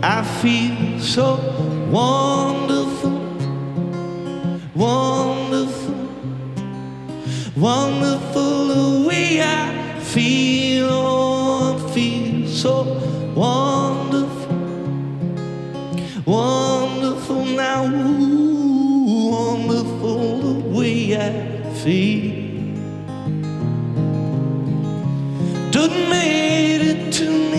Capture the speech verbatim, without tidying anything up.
I feel so wonderful, wonderful, wonderful the way I feel. Oh, I feel so wonderful, wonderful now, ooh, wonderful the way I feel. Done made it to